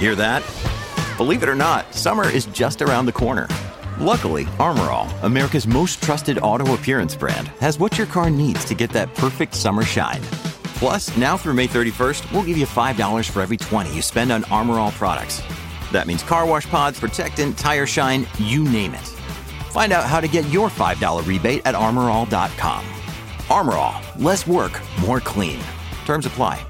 Hear that? Believe it or not, summer is just around the corner. Luckily, Armor All, America's most trusted auto appearance brand, has what your car needs to get that perfect summer shine. Plus, now through May 31st, we'll give you $5 for every $20 you spend on Armor All products. That means car wash pods, protectant, tire shine, you name it. Find out how to get your $5 rebate at armorall.com. Armor All, less work, more clean. Terms apply.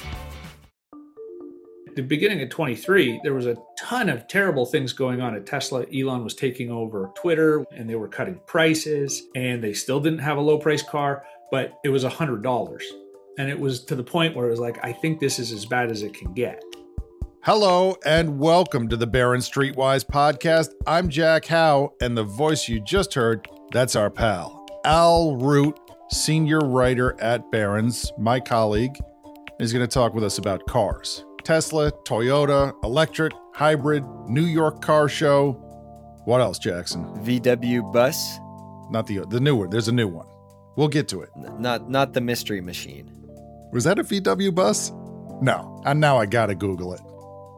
The beginning of 23, there was a ton of terrible things going on at Tesla. Elon was taking over Twitter and they were cutting prices and they still didn't have a low price car, but it was $100. And it was to the point where it was like, I think this is as bad as it can get. Hello and welcome to the Barron Streetwise podcast. I'm Jack Howe, and the voice you just heard, that's our pal, Al Root, senior writer at Barron's, my colleague, is going to talk with us about cars. Tesla, Toyota, electric, hybrid, New York Car Show. What else, Jackson? VW bus? Not the new one. There's a new one. We'll get to it. Not the mystery machine. Was that a VW bus? No. And now I gotta Google it.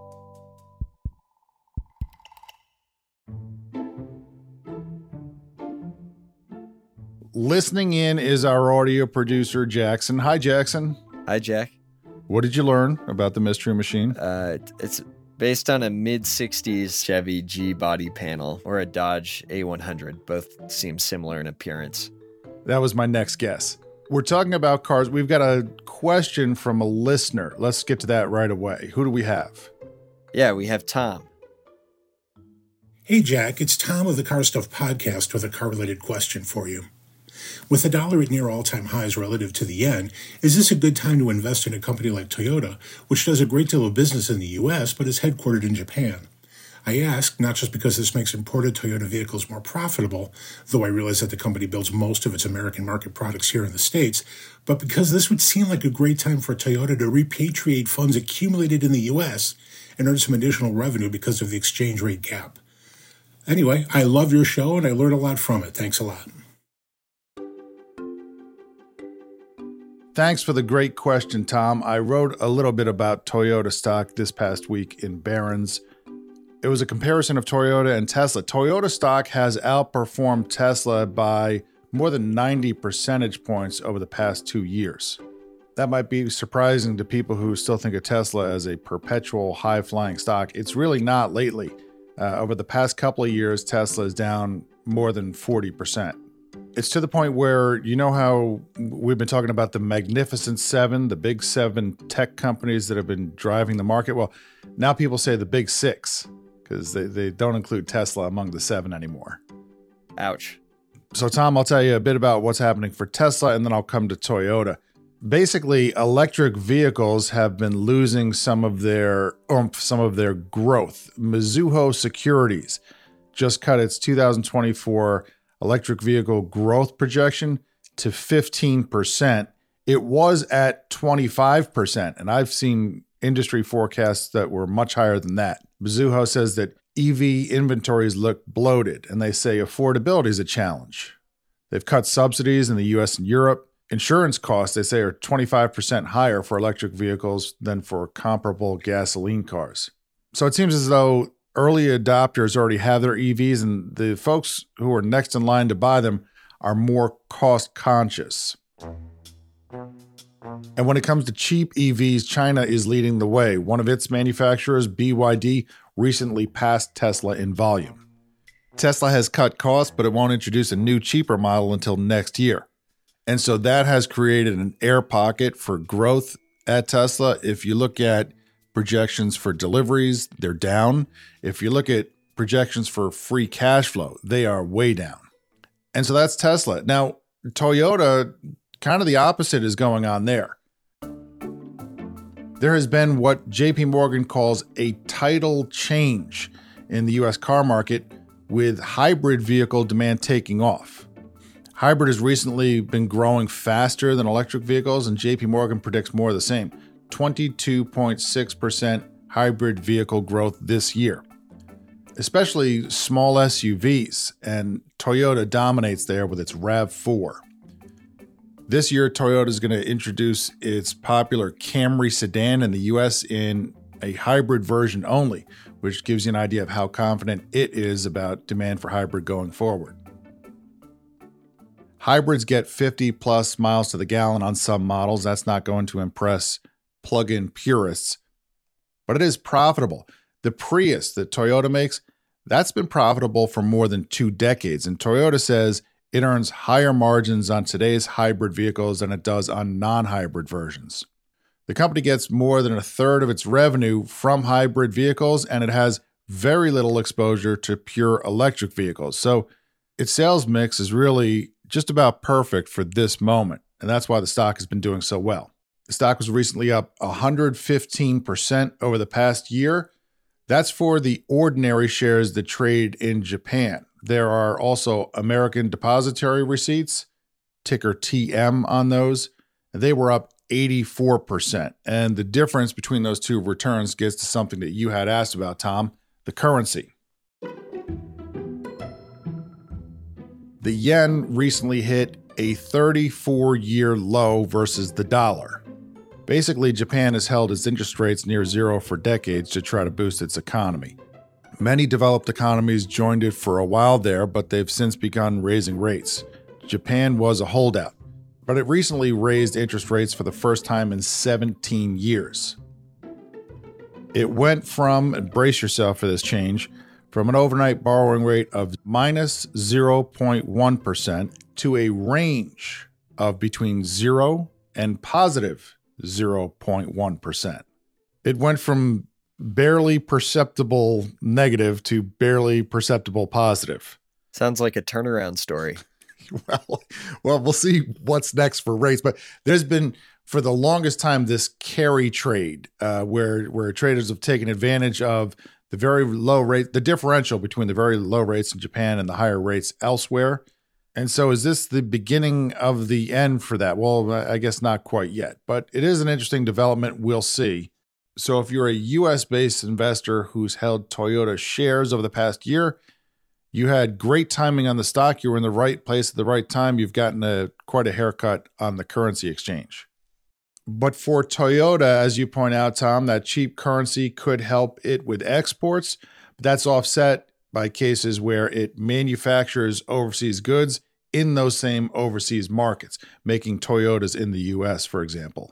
Listening in is our audio producer, Jackson. Hi, Jackson. Hi, Jack. What did you learn about the Mystery Machine? It's based on a mid-60s Chevy G body panel or a Dodge A100. Both seem similar in appearance. That was my next guess. We're talking about cars. We've got a question from a listener. Let's get to that right away. Who do we have? Yeah, we have Tom. Hey, Jack. It's Tom of the Car Stuff Podcast with a car-related question for you. With the dollar at near all-time highs relative to the yen, is this a good time to invest in a company like Toyota, which does a great deal of business in the U.S. but is headquartered in Japan? I ask not just because this makes imported Toyota vehicles more profitable, though I realize that the company builds most of its American market products here in the States, but because this would seem like a great time for Toyota to repatriate funds accumulated in the U.S. and earn some additional revenue because of the exchange rate gap. Anyway, I love your show and I learned a lot from it. Thanks a lot. Thanks for the great question, Tom. I wrote a little bit about Toyota stock this past week in Barron's. It was a comparison of Toyota and Tesla. Toyota stock has outperformed Tesla by more than 90 percentage points over the past 2 years. That might be surprising to people who still think of Tesla as a perpetual high-flying stock. It's really not lately. Over the past couple of years, Tesla is down more than 40%. It's to the point where, you know how we've been talking about the Magnificent Seven, the big seven tech companies that have been driving the market? Well, now people say the big six because they don't include Tesla among the seven anymore. Ouch. So, Tom, I'll tell you a bit about what's happening for Tesla, and then I'll come to Toyota. Basically, electric vehicles have been losing some of their oomph, some of their growth. Mizuho Securities just cut its 2024 electric vehicle growth projection to 15%. It was at 25%, and I've seen industry forecasts that were much higher than that. Mizuho says that EV inventories look bloated, and they say affordability is a challenge. They've cut subsidies in the US and Europe. Insurance costs, they say, are 25% higher for electric vehicles than for comparable gasoline cars. So it seems as though early adopters already have their EVs, and the folks who are next in line to buy them are more cost conscious. And when it comes to cheap EVs, China is leading the way. One of its manufacturers, BYD, recently passed Tesla in volume. Tesla has cut costs, but it won't introduce a new, cheaper model until next year. And so that has created an air pocket for growth at Tesla. If you look at projections for deliveries, they're down. If you look at projections for free cash flow, they are way down. And so that's Tesla. Now, Toyota, kind of the opposite is going on there. There has been what JP Morgan calls a tidal change in the US car market, with hybrid vehicle demand taking off. Hybrid has recently been growing faster than electric vehicles, and JP Morgan predicts more of the same. 22.6% hybrid vehicle growth this year, especially small SUVs, and Toyota dominates there with its RAV4. This year, Toyota is going to introduce its popular Camry sedan in the US in a hybrid version only, which gives you an idea of how confident it is about demand for hybrid going forward. Hybrids get 50 plus miles to the gallon on some models. That's not going to impress plug-in purists, but it is profitable. The Prius that Toyota makes, that's been profitable for more than 2 decades, and Toyota says it earns higher margins on today's hybrid vehicles than it does on non-hybrid versions. The company gets more than a third of its revenue from hybrid vehicles, and it has very little exposure to pure electric vehicles. So its sales mix is really just about perfect for this moment, and that's why the stock has been doing so well. The stock was recently up 115% over the past year. That's for the ordinary shares that trade in Japan. There are also American Depository Receipts, ticker TM on those. They were up 84%. And the difference between those two returns gets to something that you had asked about, Tom, the currency. The yen recently hit a 34-year low versus the dollar. Basically, Japan has held its interest rates near zero for decades to try to boost its economy. Many developed economies joined it for a while there, but they've since begun raising rates. Japan was a holdout, but it recently raised interest rates for the first time in 17 years. It went from, and brace yourself for this change, from an overnight borrowing rate of minus 0.1% to a range of between 0 and positive 0.1%. It went from barely perceptible negative to barely perceptible positive. Sounds like a turnaround story. Well, we'll see what's next for rates, but there's been for the longest time this carry trade where traders have taken advantage of the very low rate, the differential between the very low rates in Japan and the higher rates elsewhere. And so is this the beginning of the end for that? Well, I guess not quite yet, but it is an interesting development. We'll see. So if you're a US-based investor who's held Toyota shares over the past year, you had great timing on the stock. You were in the right place at the right time. You've gotten quite a haircut on the currency exchange. But for Toyota, as you point out, Tom, that cheap currency could help it with exports. But that's offset by cases where it manufactures overseas goods in those same overseas markets, making Toyotas in the US, for example.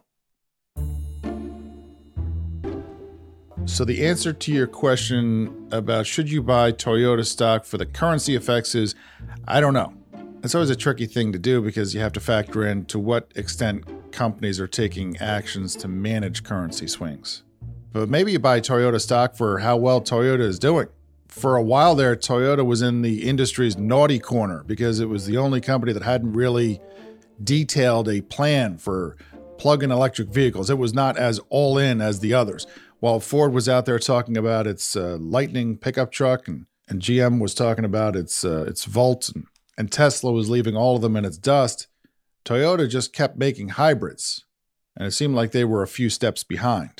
So the answer to your question about should you buy Toyota stock for the currency effects is, I don't know. It's always a tricky thing to do because you have to factor in to what extent companies are taking actions to manage currency swings. But maybe you buy Toyota stock for how well Toyota is doing. For a while there, Toyota was in the industry's naughty corner because it was the only company that hadn't really detailed a plan for plug-in electric vehicles. It was not as all-in as the others. While Ford was out there talking about its Lightning pickup truck and GM was talking about its Volt and Tesla was leaving all of them in its dust, Toyota just kept making hybrids, and it seemed like they were a few steps behind.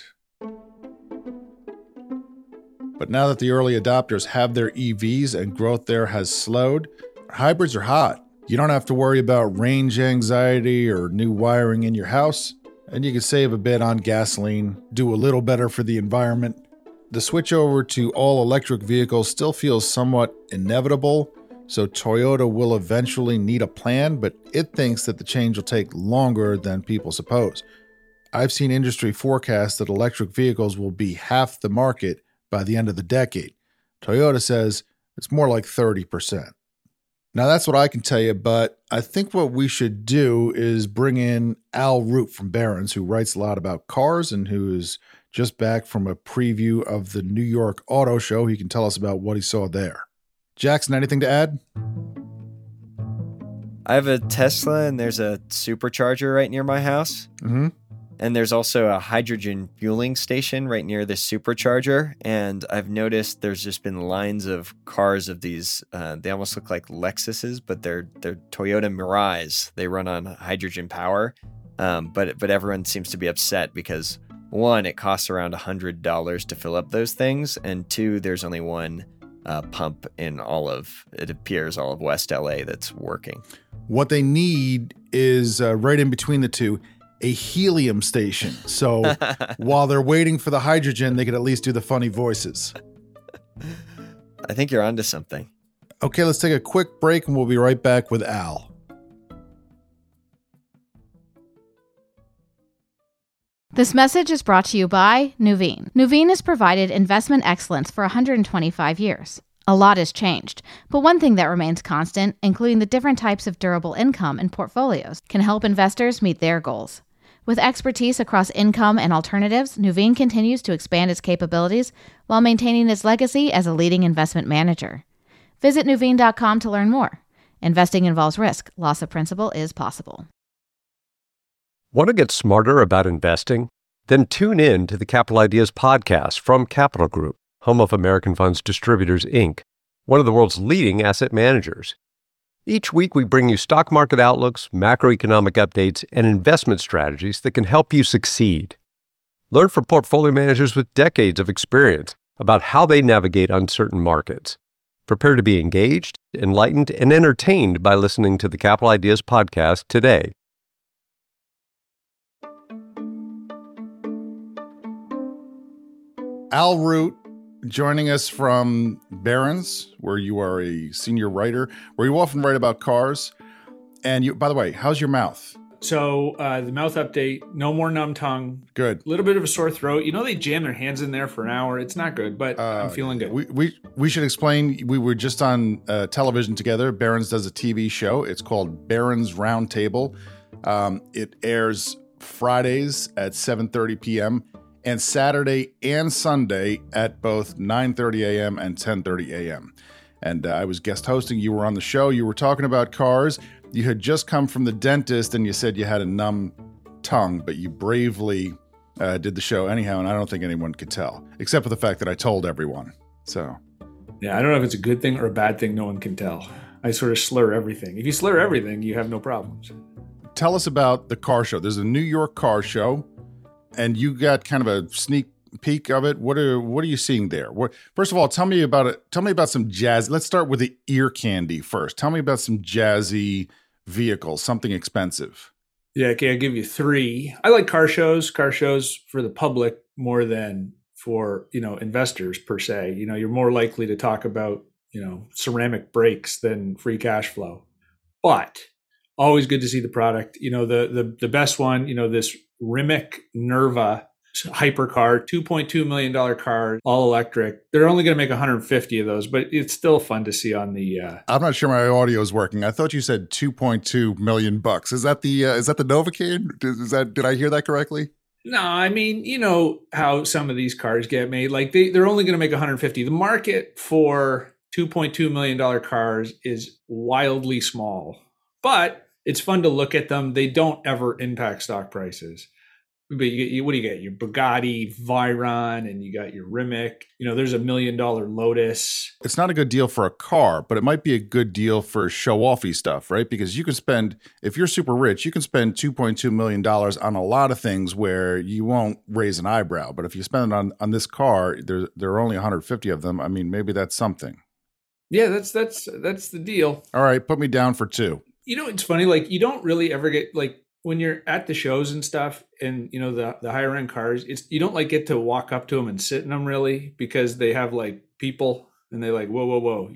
But now that the early adopters have their EVs and growth there has slowed, hybrids are hot. You don't have to worry about range anxiety or new wiring in your house, and you can save a bit on gasoline, do a little better for the environment. The switch over to all-electric vehicles still feels somewhat inevitable, so Toyota will eventually need a plan, but it thinks that the change will take longer than people suppose. I've seen industry forecasts that electric vehicles will be half the market by the end of the decade. Toyota says it's more like 30%. Now that's what I can tell you, but I think what we should do is bring in Al Root from Barron's, who writes a lot about cars and who is just back from a preview of the New York Auto Show. He can tell us about what he saw there. Jackson, anything to add? I have a Tesla and there's a supercharger right near my house. Mm-hmm. And there's also a hydrogen fueling station right near the supercharger. And I've noticed there's just been lines of cars of these. They almost look like Lexuses, but they're Toyota Mirais. They run on hydrogen power. But everyone seems to be upset because, one, it costs around $100 to fill up those things. And two, there's only one pump in all of West LA that's working. What they need is right in between the two, a helium station. So while they're waiting for the hydrogen, they could at least do the funny voices. I think you're onto something. Okay, let's take a quick break and we'll be right back with Al. This message is brought to you by Nuveen. Nuveen has provided investment excellence for 125 years. A lot has changed, but one thing that remains constant, including the different types of durable income and portfolios, can help investors meet their goals. With expertise across income and alternatives, Nuveen continues to expand its capabilities while maintaining its legacy as a leading investment manager. Visit Nuveen.com to learn more. Investing involves risk. Loss of principal is possible. Want to get smarter about investing? Then tune in to the Capital Ideas podcast from Capital Group, home of American Funds Distributors, Inc., one of the world's leading asset managers. Each week, we bring you stock market outlooks, macroeconomic updates, and investment strategies that can help you succeed. Learn from portfolio managers with decades of experience about how they navigate uncertain markets. Prepare to be engaged, enlightened, and entertained by listening to the Capital Ideas podcast today. Al Root joining us from Barron's, where you are a senior writer, where you often write about cars. And you, by the way, how's your mouth? So the mouth update, no more numb tongue. Good. A little bit of a sore throat. You know, they jam their hands in there for an hour. It's not good, but I'm feeling good. We should explain. We were just on television together. Barron's does a TV show. It's called Barron's Roundtable. It airs Fridays at 7:30 p.m. and Saturday and Sunday at both 9:30 a.m. and 10:30 a.m. And I was guest hosting. You were on the show. You were talking about cars. You had just come from the dentist and you said you had a numb tongue, but you bravely did the show anyhow, and I don't think anyone could tell, except for the fact that I told everyone. So, yeah, I don't know if it's a good thing or a bad thing. No one can tell. I sort of slur everything. If you slur everything, you have no problems. Tell us about the car show. There's a New York car show, and you got kind of a sneak peek of it. What are you seeing there? First of all, tell me about it. Tell me about some jazz. Let's start with the ear candy first. Tell me about some jazzy vehicles, something expensive. Yeah, okay, I'll give you three. I like car shows for the public more than for, investors per se. You're more likely to talk about, ceramic brakes than free cash flow. But always good to see the product. The best one, this Rimac Nerva hypercar, $2.2 million car, all electric. They're only going to make 150 of those, but it's still fun to see on the. I'm not sure my audio is working. I thought you said $2.2 million. Is that the Novocaine? Did I hear that correctly? No, I mean, you know how some of these cars get made. Like they're only going to make 150. The market for $2.2 million cars is wildly small, but it's fun to look at them. They don't ever impact stock prices. But what do you get? Your Bugatti Veyron, and you got your Rimac. There's $1 million Lotus. It's not a good deal for a car, but it might be a good deal for show-offy stuff, right? Because you can spend, if you're super rich, you can spend $2.2 million on a lot of things where you won't raise an eyebrow. But if you spend it on this car, there are only 150 of them. I mean, maybe that's something. Yeah, that's the deal. All right, put me down for two. It's funny. Like you don't really ever get when you're at the shows and stuff, and the higher end cars, you don't get to walk up to them and sit in them really, because they have people and they whoa,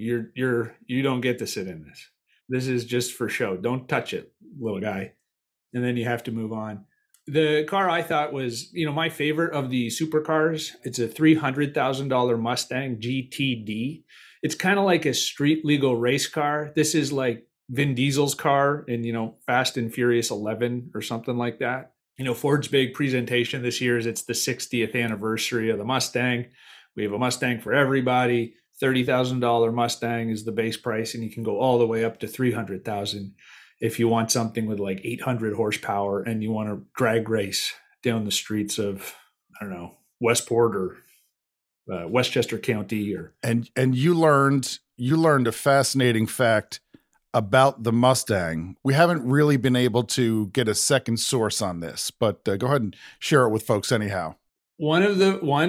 you don't get to sit in this. This is just for show. Don't touch it, little guy. And then you have to move on. The car I thought was, my favorite of the supercars. It's a $300,000 Mustang GTD. It's kind of like a street legal race car. This is like Vin Diesel's car in, Fast and Furious 11 or something like that. Ford's big presentation this year is it's the 60th anniversary of the Mustang. We have a Mustang for everybody. $30,000 Mustang is the base price, and you can go all the way up to $300,000 if you want something with 800 horsepower and you want to drag race down the streets of, I don't know, Westport or Westchester County. And you learned a fascinating fact about the Mustang. We haven't really been able to get a second source on this, but go ahead and share it with folks anyhow. One of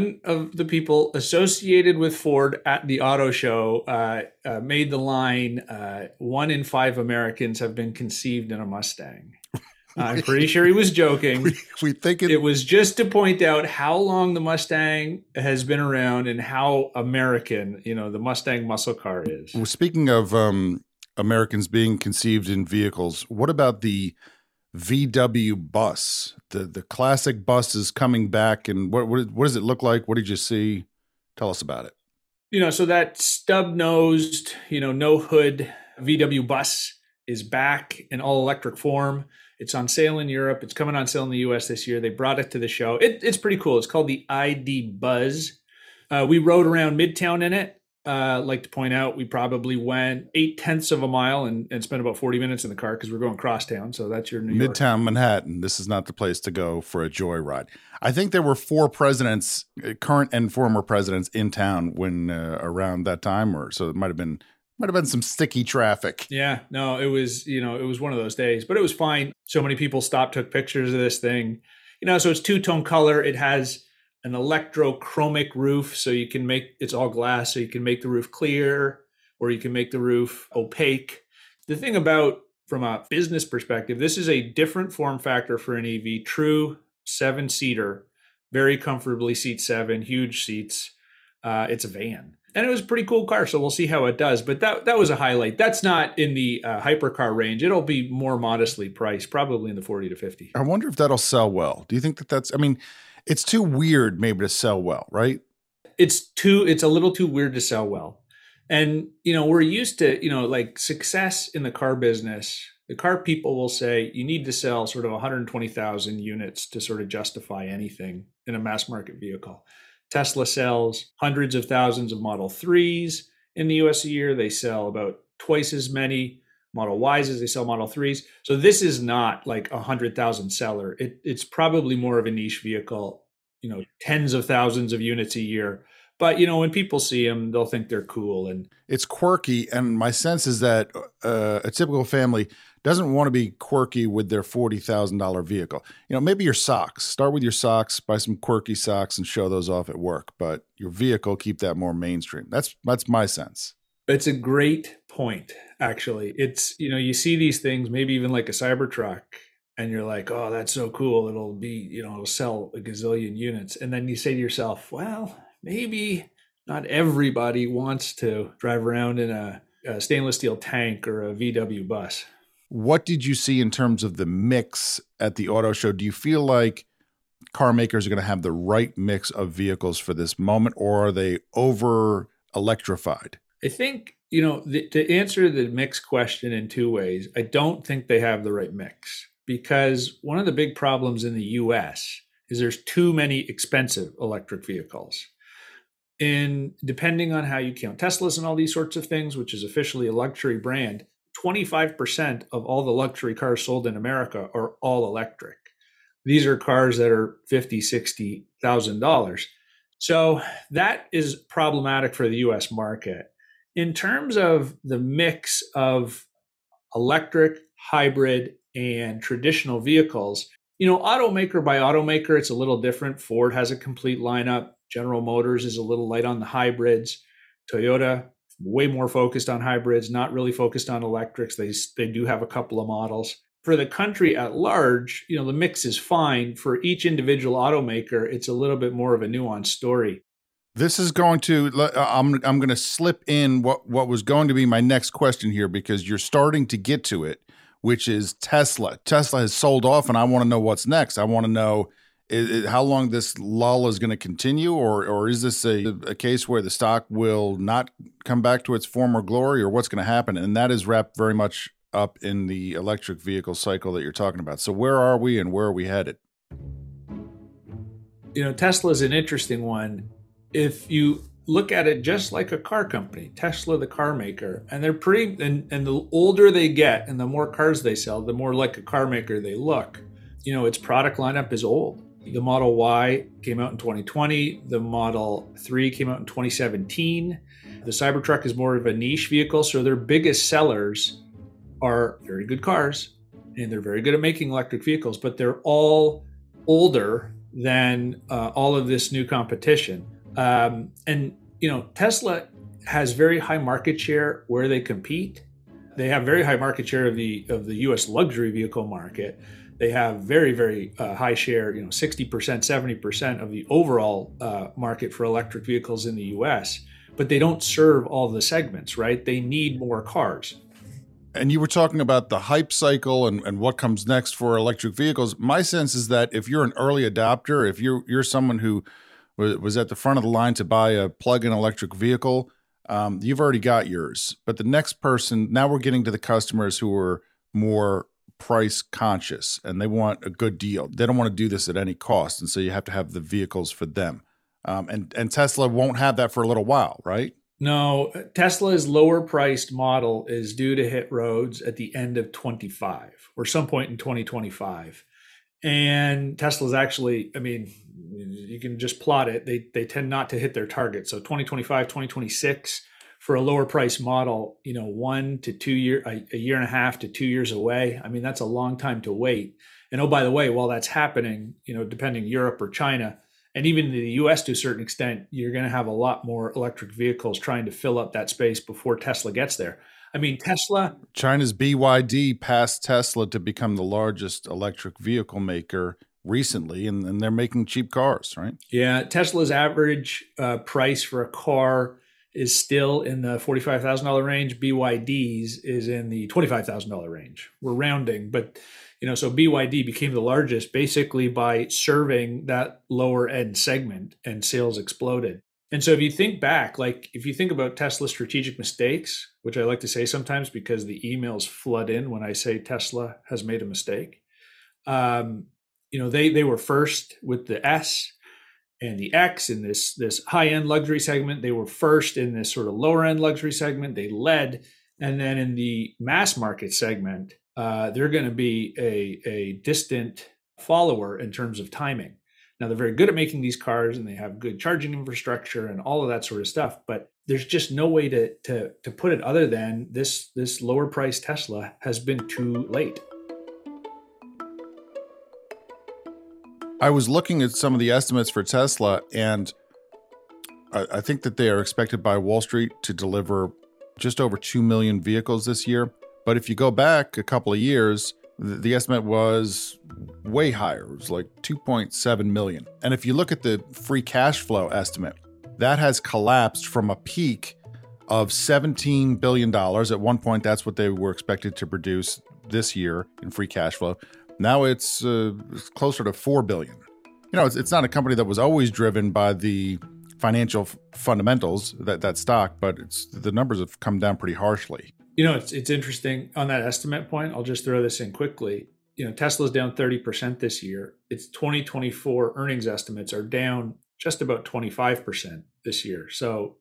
the people associated with Ford at the auto show made the line, 1 in 5 Americans have been conceived in a Mustang. I'm pretty sure he was joking. We think It was just to point out how long the Mustang has been around and how American, the Mustang muscle car is. Well, speaking of Americans being conceived in vehicles, what about the VW bus? The classic bus is coming back, and what does it look like? What did you see? Tell us about it. So that stub-nosed, no hood VW bus is back in all electric form. It's on sale in Europe. It's coming on sale in the US this year. They brought it to the show. It's pretty cool. It's called the ID Buzz. We rode around Midtown in it. Like to point out, we probably went 0.8 of a mile and spent about 40 minutes in the car because we're going crosstown. So that's your New York. Midtown Manhattan. This is not the place to go for a joyride. I think there were 4 presidents, current and former presidents, in town when around that time, so it might have been some sticky traffic. Yeah, no, it was one of those days, but it was fine. So many people stopped, took pictures of this thing. So it's 2-tone color. It has an electrochromic roof, so you can it's all glass, so you can make the roof clear or you can make the roof opaque. The thing about, from a business perspective, this is a different form factor for an EV, true 7-seater, very comfortably seat 7, huge seats. It's a van. And it was a pretty cool car, so we'll see how it does. But that was a highlight. That's not in the hypercar range. It'll be more modestly priced, probably in the 40 to 50. I wonder if that'll sell well. Do you think that's, it's too weird maybe to sell well, right? It's a little too weird to sell well. And, we're used to, like success in the car business. The car people will say you need to sell sort of 120,000 units to sort of justify anything in a mass market vehicle. Tesla sells hundreds of thousands of Model 3s in the US a year. They sell about twice as many Model Ys as they sell Model 3s. So this is not like 100,000 seller. It's probably more of a niche vehicle, tens of thousands of units a year. But, when people see them, they'll think they're cool. And it's quirky. And my sense is that a typical family doesn't want to be quirky with their $40,000 vehicle. Maybe your socks. Start with your socks, buy some quirky socks and show those off at work. But your vehicle, keep that more mainstream. That's my sense. It's a great point, actually. It's, you see these things, maybe even like a Cybertruck, and you're like, oh, that's so cool. It'll be, it'll sell a gazillion units. And then you say to yourself, well, maybe not everybody wants to drive around in a stainless steel tank or a VW bus. What did you see in terms of the mix at the auto show? Do you feel like car makers are going to have the right mix of vehicles for this moment, or are they over electrified? I think, to answer the mix question in 2 ways, I don't think they have the right mix, because one of the big problems in the US is there's too many expensive electric vehicles. And depending on how you count Teslas and all these sorts of things, which is officially a luxury brand, 25% of all the luxury cars sold in America are all electric. These are cars that are $50,000, $60,000. So that is problematic for the US market. In terms of the mix of electric, hybrid, and traditional vehicles, automaker by automaker, it's a little different. Ford has a complete lineup. General Motors is a little light on the hybrids. Toyota, way more focused on hybrids, not really focused on electrics. They do have a couple of models. For the country at large, the mix is fine. For each individual automaker, it's a little bit more of a nuanced story. This is going to, I'm going to slip in what was going to be my next question here, because you're starting to get to it, which is Tesla. Tesla has sold off, and I want to know what's next. I want to know how long this lull is going to continue, or is this a case where the stock will not come back to its former glory, or what's going to happen? And that is wrapped very much up in the electric vehicle cycle that you're talking about. So where are we and where are we headed? Tesla is an interesting one. If you look at it just like a car company, Tesla, the car maker, and they're and the older they get and the more cars they sell, the more like a car maker they look. Its product lineup is old. The Model Y came out in 2020. The Model 3 came out in 2017. The Cybertruck is more of a niche vehicle, so their biggest sellers are very good cars, and they're very good at making electric vehicles, but they're all older than all of this new competition. And Tesla has very high market share where they compete. They have very high market share of the US luxury vehicle market. They have very, very high share, 60%, 70% of the overall market for electric vehicles in the US, but they don't serve all the segments, right? They need more cars. And you were talking about the hype cycle and what comes next for electric vehicles. My sense is that if you're an early adopter, if you're someone who was at the front of the line to buy a plug-in electric vehicle, you've already got yours. But the next person, now we're getting to the customers who are more price conscious and they want a good deal. They don't want to do this at any cost. And so you have to have the vehicles for them. And Tesla won't have that for a little while, right? No, Tesla's lower priced model is due to hit roads at the end of 25 or some point in 2025. And Tesla's actually, you can just plot it. They tend not to hit their target. So 2025, 2026 for a lower price model, 1 to 2 year, a year and a half to 2 years away. That's a long time to wait. And oh, by the way, while that's happening, depending Europe or China, and even in the US to a certain extent, you're going to have a lot more electric vehicles trying to fill up that space before Tesla gets there. Tesla. China's BYD passed Tesla to become the largest electric vehicle maker recently, and they're making cheap cars, right? Yeah, Tesla's average price for a car is still in the $45,000 range. BYD's is in the $25,000 range. We're rounding, but so BYD became the largest basically by serving that lower end segment, and sales exploded. And so if you think back, if you think about Tesla's strategic mistakes, which I like to say sometimes because the emails flood in when I say Tesla has made a mistake, they were first with the S and the X in this high end luxury segment. They were first in this sort of lower end luxury segment. They led, and then in the mass market segment, they're going to be a distant follower in terms of timing. Now, they're very good at making these cars and they have good charging infrastructure and all of that sort of stuff, but there's just no way to put it other than this lower priced Tesla has been too late. I was looking at some of the estimates for Tesla, and I think that they are expected by Wall Street to deliver just over 2 million vehicles this year. But if you go back a couple of years, the estimate was way higher. It was like 2.7 million. And if you look at the free cash flow estimate, that has collapsed from a peak of $17 billion. At one point, that's what they were expected to produce this year in free cash flow. Now it's closer to 4 billion. It's not a company that was always driven by the financial fundamentals, that stock, but the numbers have come down pretty harshly. It's interesting on that estimate point. I'll just throw this in quickly. Tesla's down 30% this year. Its 2024 earnings estimates are down just about 25% this year. So,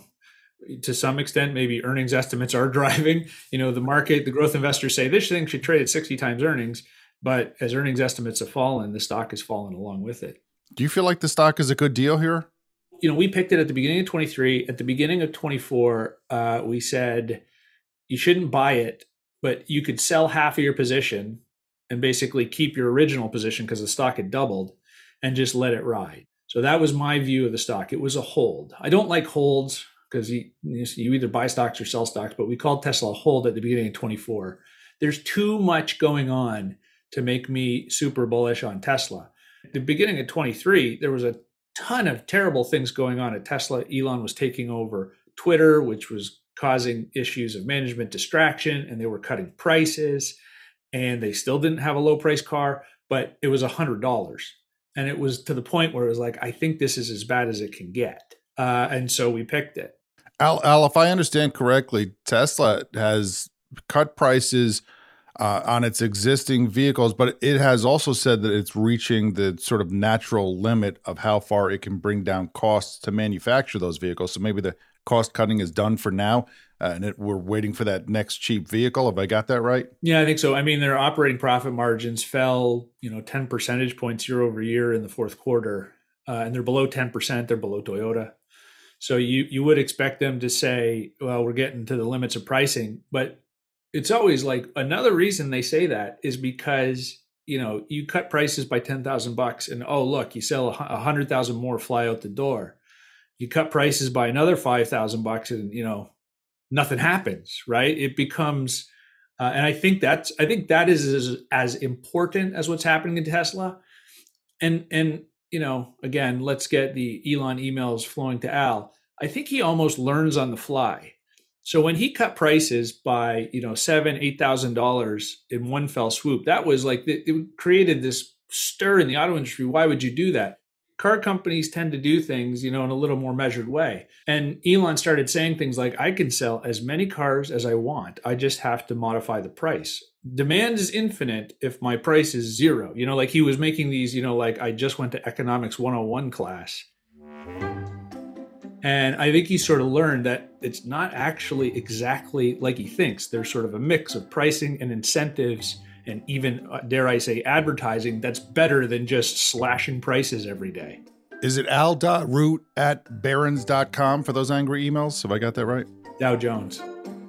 to some extent, maybe earnings estimates are driving, the market. The growth investors say this thing should trade at 60 times earnings. But as earnings estimates have fallen, the stock has fallen along with it. Do you feel like the stock is a good deal here? We picked it at the beginning of 23. At the beginning of 24, we said you shouldn't buy it, but you could sell half of your position and basically keep your original position because the stock had doubled and just let it ride. So that was my view of the stock. It was a hold. I don't like holds because you either buy stocks or sell stocks, but we called Tesla a hold at the beginning of 24. There's too much going on to make me super bullish on Tesla. At the beginning of 23, there was a ton of terrible things going on at Tesla. Elon was taking over Twitter, which was causing issues of management distraction, and they were cutting prices, and they still didn't have a low price car, but it was $100. And it was to the point where it was like, I think this is as bad as it can get. And so we picked it. Al, if I understand correctly, Tesla has cut prices on its existing vehicles, but it has also said that it's reaching the sort of natural limit of how far it can bring down costs to manufacture those vehicles. So maybe the cost cutting is done for now, and we're waiting for that next cheap vehicle. Have I got that right? Yeah, I think so. Their operating profit margins fell, 10 percentage points year over year in the fourth quarter, and they're below 10%. They're below Toyota. So you would expect them to say, well, we're getting to the limits of pricing, but it's always like another reason they say that is because, you cut prices by $10,000 and, oh, look, you sell 100,000 more fly out the door. You cut prices by another $5,000 and, nothing happens, right? It becomes And I think that is as important as what's happening in Tesla. And again, let's get the Elon emails flowing to Al. I think he almost learns on the fly. So when he cut prices by $7,000-8,000 in one fell swoop, that was like it created this stir in the auto industry. Why would you do that? Car companies tend to do things, in a little more measured way. And Elon started saying things like, I can sell as many cars as I want. I just have to modify the price. Demand is infinite if my price is zero. Like he was making these, like I just went to economics 101 class. And I think he sort of learned that it's not actually exactly like he thinks. There's sort of a mix of pricing and incentives and even, dare I say, advertising that's better than just slashing prices every day. Is it al.root@barons.com for those angry emails? Have I got that right? Dow Jones.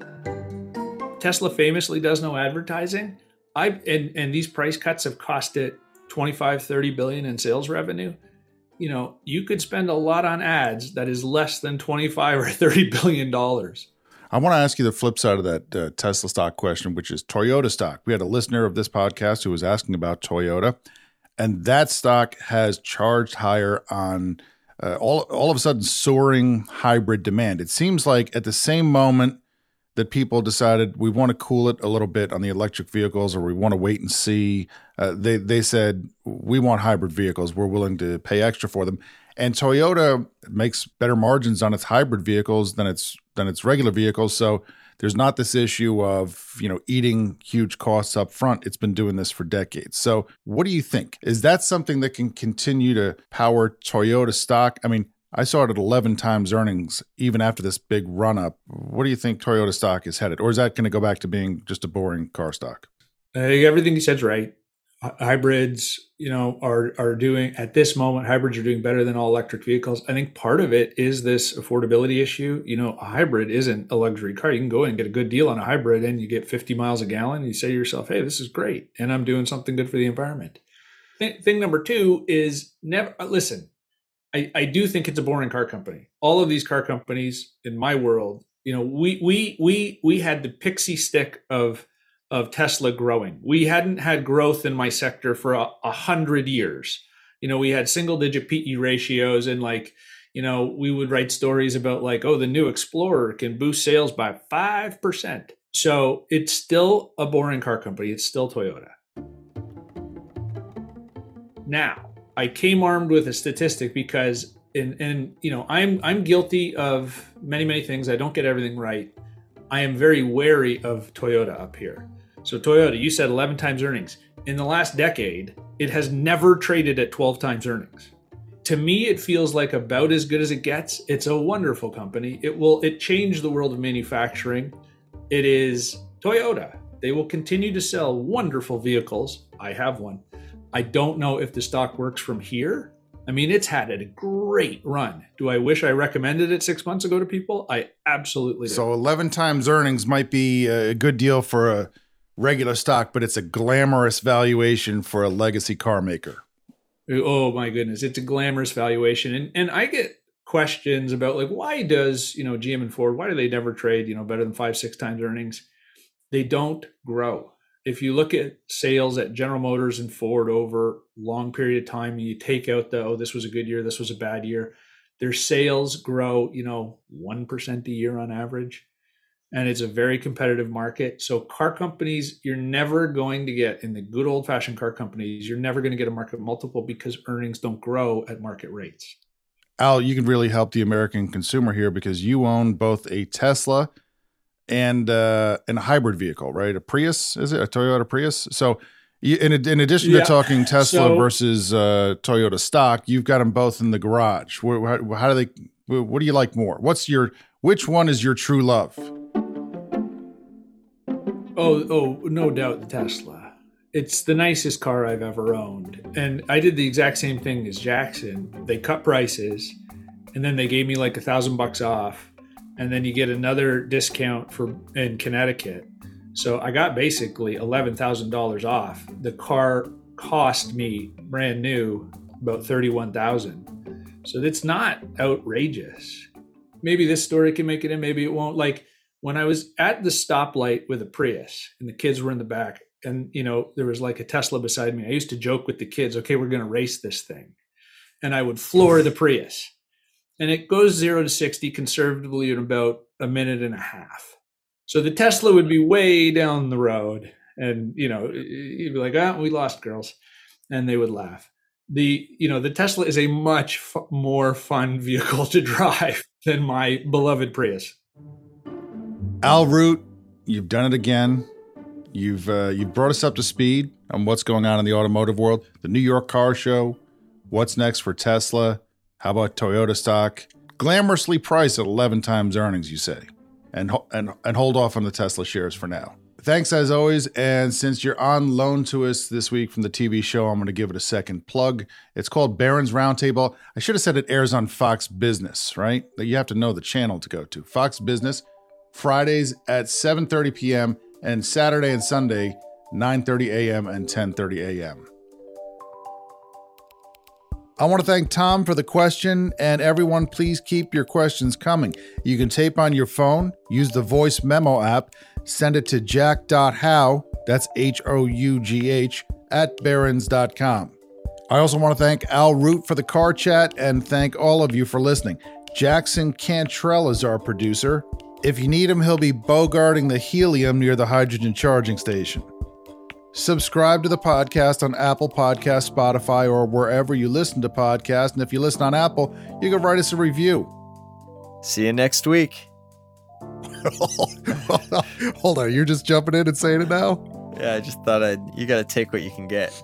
Tesla famously does no advertising. And these price cuts have cost it $25-30 billion in sales revenue. You could spend a lot on ads that is less than $25 or $30 billion. I want to ask you the flip side of that Tesla stock question, which is Toyota stock. We had a listener of this podcast who was asking about Toyota, and that stock has charged higher on all of a sudden soaring hybrid demand. It seems like at the same moment that people decided we want to cool it a little bit on the electric vehicles, or we want to wait and see, they said, we want hybrid vehicles. We're willing to pay extra for them. And Toyota makes better margins on its hybrid vehicles than its regular vehicles. So there's not this issue of, eating huge costs up front. It's been doing this for decades. So what do you think? Is that something that can continue to power Toyota stock? I mean, I saw it at 11 times earnings, even after this big run up. What do you think Toyota stock is headed? Or is that going to go back to being just a boring car stock? I think everything you said is right. Hybrids, are doing, at this moment, hybrids are doing better than all electric vehicles. I think part of it is this affordability issue. A hybrid isn't a luxury car. You can go in and get a good deal on a hybrid and you get 50 miles a gallon. And you say to yourself, hey, this is great. And I'm doing something good for the environment. Thing number two is listen, I do think it's a boring car company. All of these car companies in my world, we had the pixie stick of Tesla growing. We hadn't had growth in my sector for 100 years. We had single digit PE ratios and we would write stories about the new Explorer can boost sales by 5%. So it's still a boring car company. It's still Toyota. Now, I came armed with a statistic because I'm guilty of many things. I don't get everything right. I am very wary of Toyota up here. So Toyota, you said 11 times earnings. In the last decade, it has never traded at 12 times earnings. To me, it feels like about as good as it gets. It's a wonderful company. It changed the world of manufacturing. It is Toyota. They will continue to sell wonderful vehicles. I have one. I don't know if the stock works from here. I mean, it's had a great run. Do I wish I recommended it 6 months ago to people? I absolutely do. So 11 times earnings might be a good deal for a regular stock, but it's a glamorous valuation for a legacy car maker. Oh my goodness. It's a glamorous valuation. And I get questions about why does, GM and Ford, why do they never trade, better than 5-6 times earnings? They don't grow. If you look at sales at General Motors and Ford over a long period of time, you take out this was a good year, this was a bad year, their sales grow, 1% a year on average. And it's a very competitive market. So car companies, you're never going to get, in the good old fashioned car companies, you're never going to get a market multiple because earnings don't grow at market rates. Al, you can really help the American consumer here because you own both a Tesla and a hybrid vehicle, right? A Prius, is it? A Toyota Prius? So in addition to talking Tesla versus Toyota stock, you've got them both in the garage. How do they? What do you like more? Which one is your true love? Oh, no doubt the Tesla. It's the nicest car I've ever owned. And I did the exact same thing as Jackson. They cut prices and then they gave me $1,000 off. And then you get another discount in Connecticut. So I got basically $11,000 off. The car cost me brand new about $31,000. So it's not outrageous. Maybe this story can make it in, maybe it won't. when I was at the stoplight with a Prius and the kids were in the back, and there was like a Tesla beside me, I used to joke with the kids, okay, we're going to race this thing. And I would floor the Prius. And it goes 0 to 60 conservatively in about a minute and a half. So the Tesla would be way down the road. And, you'd be like, we lost, girls. And they would laugh. The Tesla is a much more fun vehicle to drive than my beloved Prius. Al Root, you've done it again. You've brought us up to speed on what's going on in the automotive world. The New York Car Show. What's next for Tesla? How about Toyota stock? Glamorously priced at 11 times earnings, you say. And hold off on the Tesla shares for now. Thanks as always. And since you're on loan to us this week from the TV show, I'm going to give it a second plug. It's called Barron's Roundtable. I should have said it airs on Fox Business, right? You have to know the channel to go to. Fox Business, Fridays at 7:30 p.m. and Saturday and Sunday, 9:30 a.m. and 10:30 a.m. I want to thank Tom for the question, and everyone, please keep your questions coming. You can tape on your phone, use the voice memo app, send it to jack.how, that's Hough, @barrons.com. I also want to thank Al Root for the car chat, and thank all of you for listening. Jackson Cantrell is our producer. If you need him, he'll be bogarting the helium near the hydrogen charging station. Subscribe to the podcast on Apple Podcasts, Spotify, or wherever you listen to podcasts. And if you listen on Apple, you can write us a review. See you next week. Hold on, you're just jumping in and saying it now? Yeah, I just thought you got to take what you can get.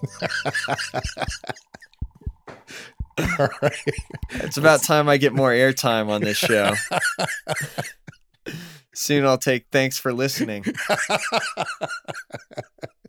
All right. It's about time I get more airtime on this show. Soon I'll take thanks for listening.